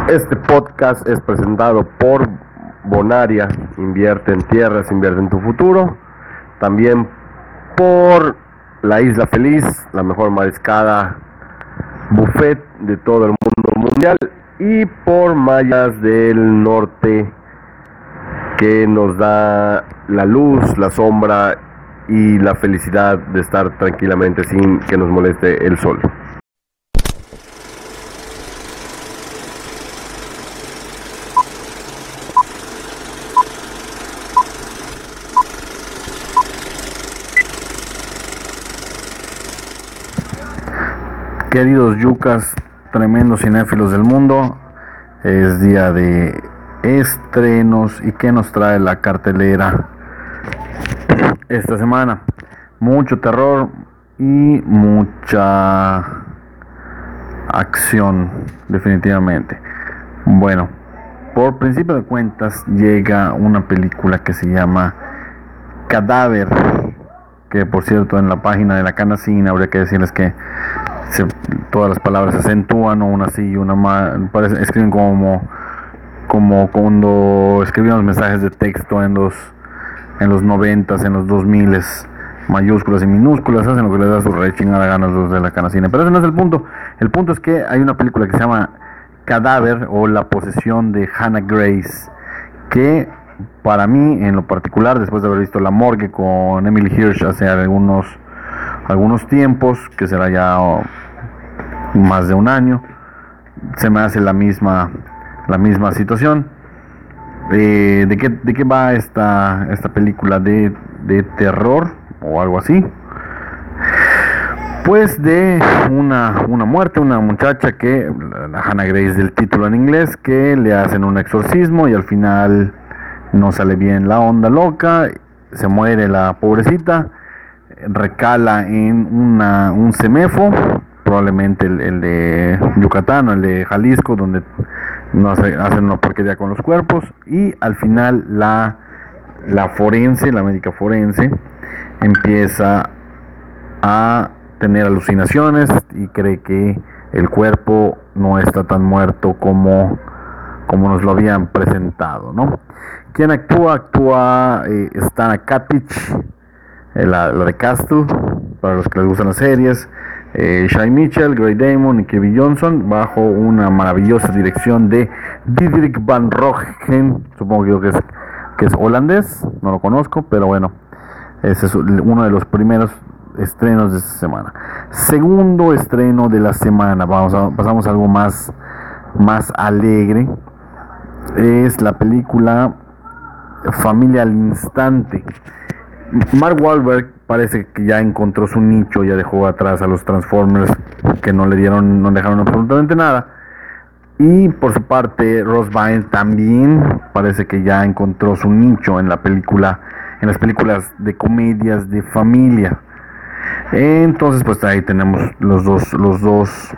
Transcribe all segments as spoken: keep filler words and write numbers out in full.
Este podcast es presentado por Bonaria, invierte en tierras, invierte en tu futuro. También por La Isla Feliz, la mejor mariscada buffet de todo el mundo mundial. Y por Mayas del Norte, que nos da la luz, la sombra y la felicidad de estar tranquilamente sin que nos moleste el sol. Queridos yucas, tremendos cinéfilos del mundo, es día de estrenos. ¿Y qué nos trae la cartelera esta semana? Mucho terror y mucha acción, definitivamente. Bueno, por principio de cuentas llega una película que se llama Cadáver, que por cierto en la página de la Canacina habría que decirles que se, todas las palabras se acentúan, o una así y una más, parece, escriben como como cuando escribíamos mensajes de texto en los en los noventas, en los dos miles, mayúsculas y minúsculas, hacen lo que les da su re chingada ganas los de la Canacina, pero ese no es el punto. El punto es que hay una película que se llama Cadáver, o La posesión de Hannah Grace, que para mí en lo particular, después de haber visto La morgue con Emily Hirsch hace algunos algunos tiempos, que será ya oh, más de un año, se me hace la misma la misma situación. Eh, ¿de qué de qué va esta esta película de de terror o algo así? Pues de una una muerte, una muchacha que, la Hannah Grace del título en inglés, que le hacen un exorcismo y al final no sale bien la onda loca, se muere la pobrecita, recala en una, un CEMEFO, probablemente el, el de Yucatán o el de Jalisco, donde no hace, hacen una porquería con los cuerpos, y al final la, la forense, la médica forense, empieza a tener alucinaciones y cree que el cuerpo no está tan muerto como, como nos lo habían presentado, ¿no? ¿Quién actúa? Actúa eh, Stana Katic, eh, la, la de Castle, para los que les gustan las series, eh, Shai Mitchell, Grey Damon y Kevin Johnson, bajo una maravillosa dirección de Diederik van Roggen, supongo que es, que es holandés, no lo conozco, pero bueno, ese es uno de los primeros estrenos de esta semana. Segundo estreno de la semana, vamos a, pasamos a algo más, más alegre, es la película Familia al Instante. Mark Wahlberg parece que ya encontró su nicho, ya dejó atrás a los Transformers, que no le dieron, no dejaron absolutamente nada. Y por su parte, Ross Byrne también parece que ya encontró su nicho en la película, en las películas de comedias de familia. Entonces, pues ahí tenemos los dos, los dos,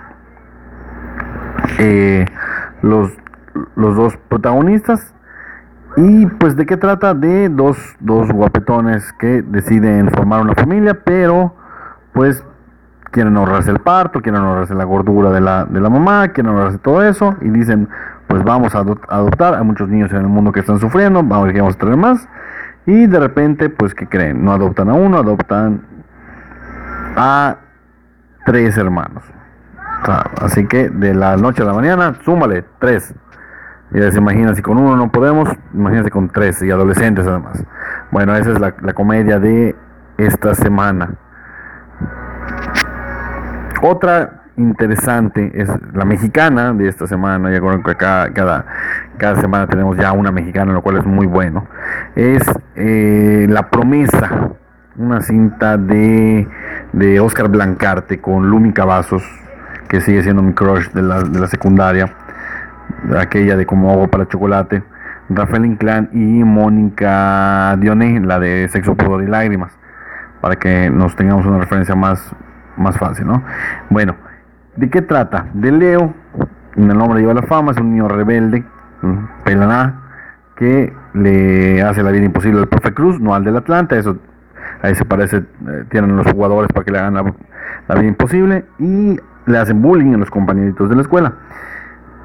eh, los, los dos protagonistas. Y pues de qué trata: de dos, dos guapetones que deciden formar una familia, pero pues quieren ahorrarse el parto, quieren ahorrarse la gordura de la, de la mamá, quieren ahorrarse todo eso, y dicen, pues vamos a adoptar. Hay muchos niños en el mundo que están sufriendo, vamos a ver que vamos a traer más. Y de repente, pues ¿qué creen? No adoptan a uno, adoptan a tres hermanos. O sea, así que de la noche a la mañana, súmale, tres. Ya se imaginan, si con uno no podemos, imagínense con tres, y adolescentes además. Bueno, esa es la, la comedia de esta semana. Otra interesante es la mexicana de esta semana. Ya creo que cada, cada, cada semana tenemos ya una mexicana, lo cual es muy bueno. Es eh, La Promesa, una cinta de, de Oscar Blancarte con Lumi Cavazos, que sigue siendo mi crush de la, de la secundaria, aquella de Como agua para chocolate, Rafael Inclán y Mónica Dioné, la de Sexo, Pudor y Lágrimas, para que nos tengamos una referencia más, más fácil, ¿no? Bueno, ¿de qué trata? De Leo, en el nombre lleva la fama, es un niño rebelde, pelaná, que le hace la vida imposible al profe Cruz, no al del Atlanta. Eso ahí se parece, eh, tienen los jugadores para que le hagan la, la vida imposible, y le hacen bullying a los compañeritos de la escuela.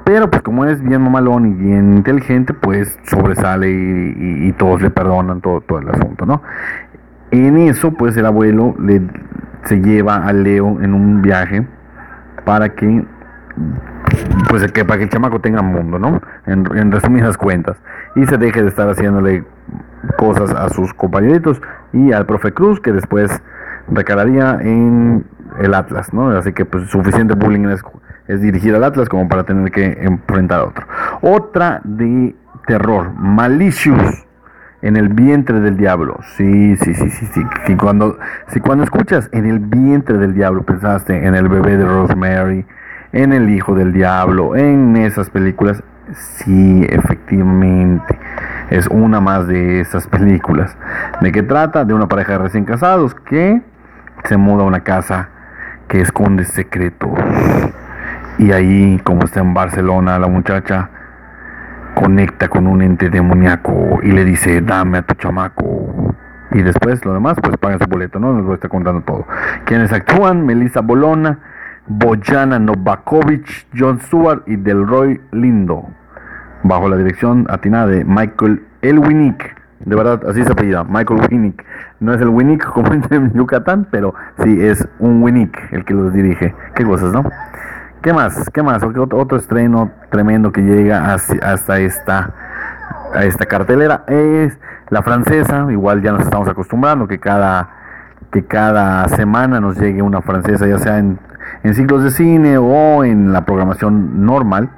Pero pues como es bien mamalón y bien inteligente, pues sobresale y, y, y todos le perdonan todo, todo el asunto, ¿no? En eso, pues el abuelo le, se lleva a Leo en un viaje para que, pues que para que el chamaco tenga mundo, ¿no? En, en resumidas cuentas. Y se deje de estar haciéndole cosas a sus compañeritos y al profe Cruz, que después recalaría en el Atlas, ¿no? Así que pues suficiente bullying es, es dirigir al Atlas como para tener que enfrentar a otro. Otra de terror, Malicious, en el vientre del diablo. Sí, sí, sí, sí, sí. Si cuando, si cuando escuchas en el vientre del diablo pensaste en el bebé de Rosemary, en el hijo del diablo, en esas películas, sí, efectivamente. Es una más de esas películas. ¿De qué trata? De una pareja de recién casados que se muda a una casa que esconde secretos. Y ahí, como está en Barcelona, la muchacha conecta con un ente demoníaco y le dice, dame a tu chamaco. Y después, lo demás, pues pagan su boleto, ¿no? Les voy a estar contando todo. Quienes actúan: Melissa Bolona, Bojana Novakovic, Jon Stewart y Delroy Lindo, bajo la dirección atinada de Michael Elwinick. De verdad, así se apellida, Michael Winnick. No es el Winnick como en Yucatán, pero sí es un Winnick el que los dirige. Qué cosas, ¿no? ¿Qué más? ¿Qué más? Otro, otro estreno tremendo que llega hasta esta, a esta cartelera es la francesa. Igual ya nos estamos acostumbrando que cada, que cada semana nos llegue una francesa, ya sea en, en ciclos de cine o en la programación normal.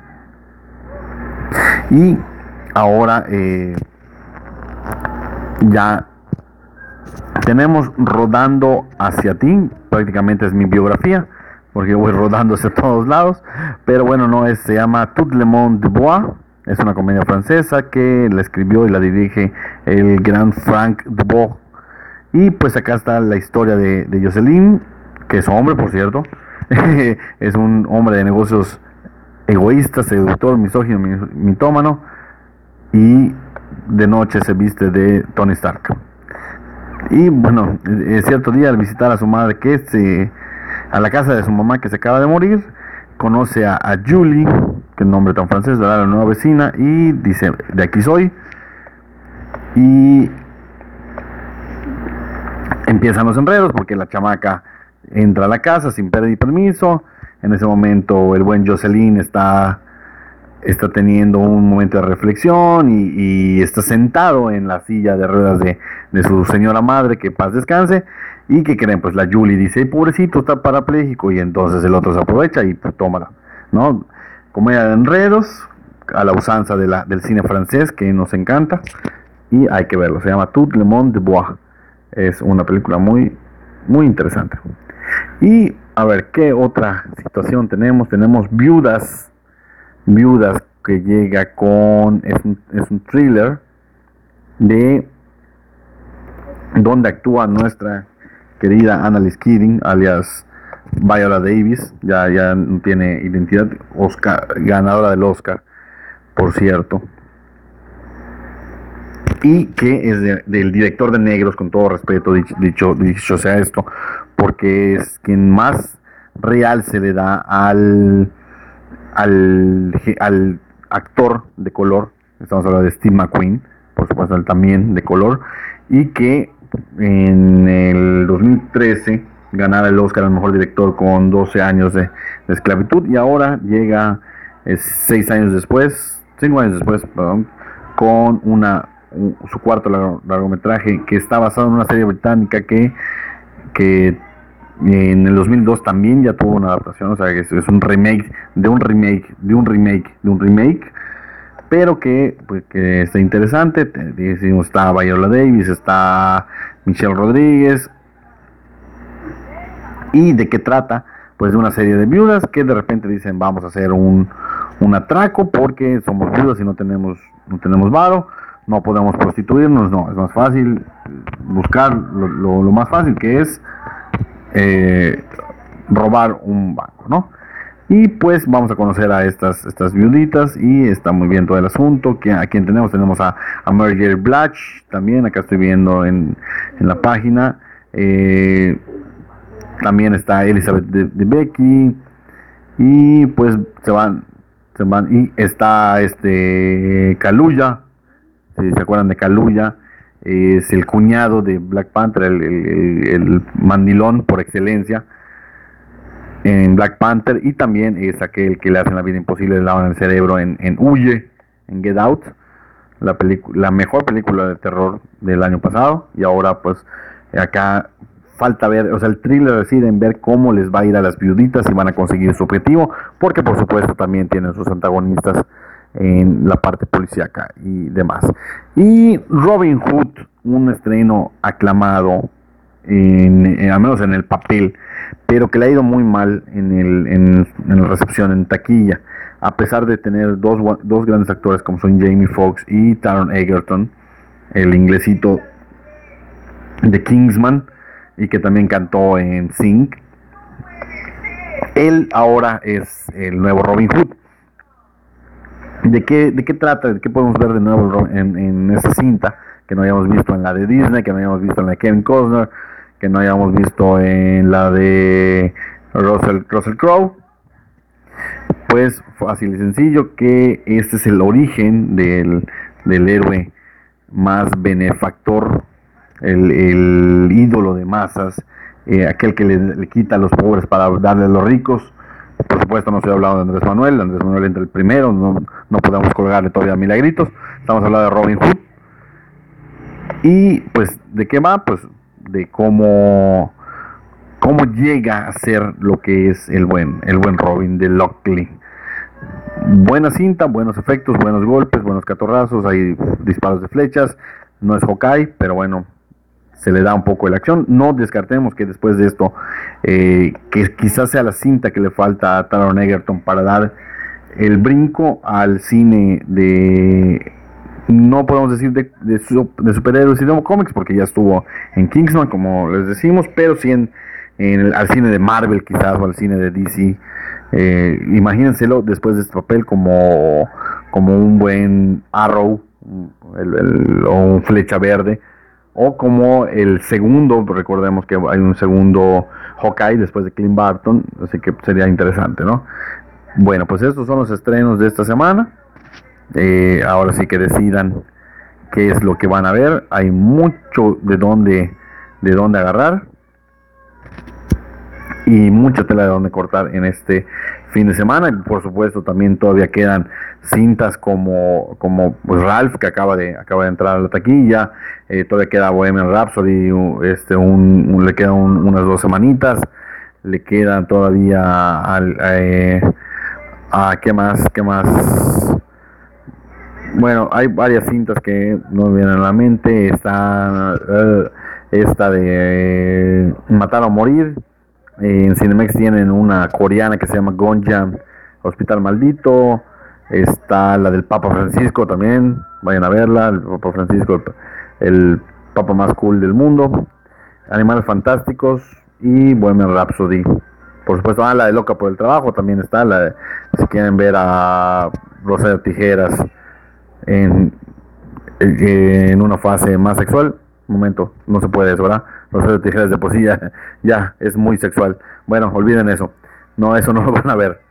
Y ahora eh, ya tenemos Rodando hacia ti, prácticamente es mi biografía, porque yo voy rodando hacia todos lados, pero bueno, no es, se llama Tout le monde de Bois, es una comedia francesa que la escribió y la dirige el gran Frank Dubos, y pues acá está la historia de, de Jocelyn, que es hombre, por cierto, es un hombre de negocios egoísta, seductor, misógino, mitómano, y de noche se viste de Tony Stark. Y bueno, cierto día al visitar a su madre que se... a la casa de su mamá que se acaba de morir, conoce a, a Julie, que es un nombre tan francés, ¿verdad? La nueva vecina, y dice, de aquí soy. Y empiezan los enredos porque la chamaca entra a la casa sin pedir permiso. En ese momento el buen Jocelyn está, está teniendo un momento de reflexión y, y está sentado en la silla de ruedas de, de su señora madre, que paz descanse. ¿Y qué creen? Pues la Julie dice, pobrecito, está parapléjico, y entonces el otro se aprovecha y pues tómala, ¿no? Comedia de enredos, a la usanza de la, del cine francés, que nos encanta, y hay que verlo, se llama Tout le monde de Bois, es una película muy, muy interesante. Y a ver, ¿qué otra situación tenemos? Tenemos Viudas, Viudas, que llega con, es un, es un thriller de, donde actúa nuestra querida Annalise Keating, alias Viola Davis, ya, ya no tiene identidad, Oscar, ganadora del Oscar, por cierto, y que es de, del director de Negros, con todo respeto, dicho, dicho, dicho sea esto, porque es quien más real se le da al, al, al actor de color. Estamos hablando de Steve McQueen, por supuesto, él también de color, y que en el dos mil trece ganara el Oscar al mejor director con doce años de, de esclavitud, y ahora llega seis años después, cinco años después, perdón, con una un, su cuarto largo, largometraje que está basado en una serie británica que, que en el dos mil dos también ya tuvo una adaptación, o sea que es, es un remake de un remake de un remake de un remake, pero que, pues, que está interesante. Decimos, está Viola Davis, está Michelle Rodríguez. ¿Y de qué trata? Pues de una serie de viudas que de repente dicen, vamos a hacer un, un atraco porque somos viudas y no tenemos, no tenemos varo, no podemos prostituirnos. No, es más fácil buscar lo, lo, lo más fácil, que es eh, robar un banco, ¿no? Y pues vamos a conocer a estas, estas viuditas, y está muy bien todo el asunto. Que, a quien tenemos, tenemos a, a Mary J. Blige, también acá estoy viendo en, en la página. Eh, también está Elizabeth de, de Becky, y pues se van, se van, y está este Kaluuya, si se acuerdan de Kaluuya, es el cuñado de Black Panther, el, el, el mandilón por excelencia en Black Panther, y también es aquel que le hacen la vida imposible, le lavan el cerebro en, en Huye, en Get Out, la, la mejor película de terror del año pasado, y ahora pues acá falta ver, o sea, el thriller reside en ver cómo les va a ir a las viuditas, si van a conseguir su objetivo, porque por supuesto también tienen sus antagonistas en la parte policíaca y demás. Y Robin Hood, un estreno aclamado, en, en, al menos en el papel, pero que le ha ido muy mal en, el, en, en la recepción, en taquilla, a pesar de tener dos, dos grandes actores como son Jamie Foxx y Taron Egerton, el inglesito de Kingsman, y que también cantó en Sing. Él ahora es el nuevo Robin Hood. ¿De qué, de qué trata? ¿De qué podemos ver de nuevo en, en esta cinta que no hayamos visto en la de Disney, que no hayamos visto en la de Kevin Costner, que no hayamos visto en la de Russell, Russell Crowe? Pues fácil y sencillo, que este es el origen del, del héroe más benefactor, el, el ídolo de masas, eh, aquel que le, le quita a los pobres para darle a los ricos. Por supuesto no estoy hablando de Andrés Manuel, Andrés Manuel entra el primero, no, no podemos colgarle todavía milagritos, estamos hablando de Robin Hood. Y pues, ¿de qué va? Pues de cómo, cómo llega a ser lo que es el buen, el buen Robin de Lockley. Buena cinta, buenos efectos, buenos golpes, buenos catorrazos, hay disparos de flechas, no es Hawkeye, pero bueno, se le da un poco de la acción. No descartemos que después de esto, eh, que quizás sea la cinta que le falta a Taron Egerton para dar el brinco al cine de, no podemos decir de, de, de superhéroes y de cómics, porque ya estuvo en Kingsman, como les decimos, pero sí en, en el, al cine de Marvel quizás, o al cine de D C. Eh, imagínenselo después de este papel como, como un buen Arrow, el, el, o un Flecha Verde, o como el segundo, recordemos que hay un segundo Hawkeye después de Clint Barton, así que sería interesante, ¿no? Bueno, pues estos son los estrenos de esta semana. Eh, ahora sí que decidan qué es lo que van a ver. Hay mucho de dónde, de dónde agarrar y mucha tela de dónde cortar en este fin de semana. Y por supuesto también todavía quedan cintas como, como pues Ralph, que acaba de acaba de entrar a la taquilla. Eh, todavía queda Bohemian Rhapsody, este un, un, le quedan un, unas dos semanitas. Le quedan todavía al, eh, a qué más, qué más. Bueno, hay varias cintas que no me vienen a la mente. Está uh, esta de uh, Matar o Morir. En Cinemex tienen una coreana que se llama Gonjam, Hospital Maldito. Está la del Papa Francisco también, vayan a verla. El Papa Francisco, el Papa más cool del mundo. Animales Fantásticos y Bohemian Rhapsody. Por supuesto, ah, la de Loca por el Trabajo también está. La de, si quieren ver a Rosario Tijeras en, en una fase más sexual. Un momento, no se puede eso, ¿verdad? Rosario Tijeras de por sí ya, ya es muy sexual. Bueno, olviden eso. No, eso no lo van a ver.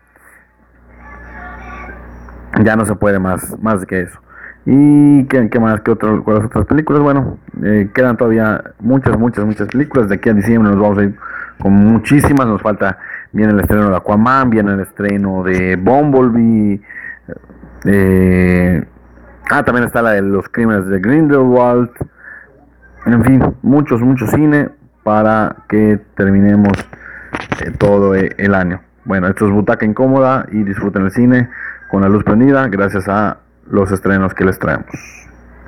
Ya no se puede más, más que eso. ¿Y qué, qué más? ¿Qué otro, cuáles otras películas? Bueno, eh, quedan todavía muchas, muchas, muchas películas. De aquí a diciembre nos vamos a ir con muchísimas. Nos falta, viene el estreno de Aquaman, viene el estreno de Bumblebee. Eh, ah, también está la de los crímenes de Grindelwald. En fin, muchos, muchos cine para que terminemos eh, todo el año. Bueno, esto es Butaca Incómoda y disfruten el cine con la luz prendida gracias a los estrenos que les traemos.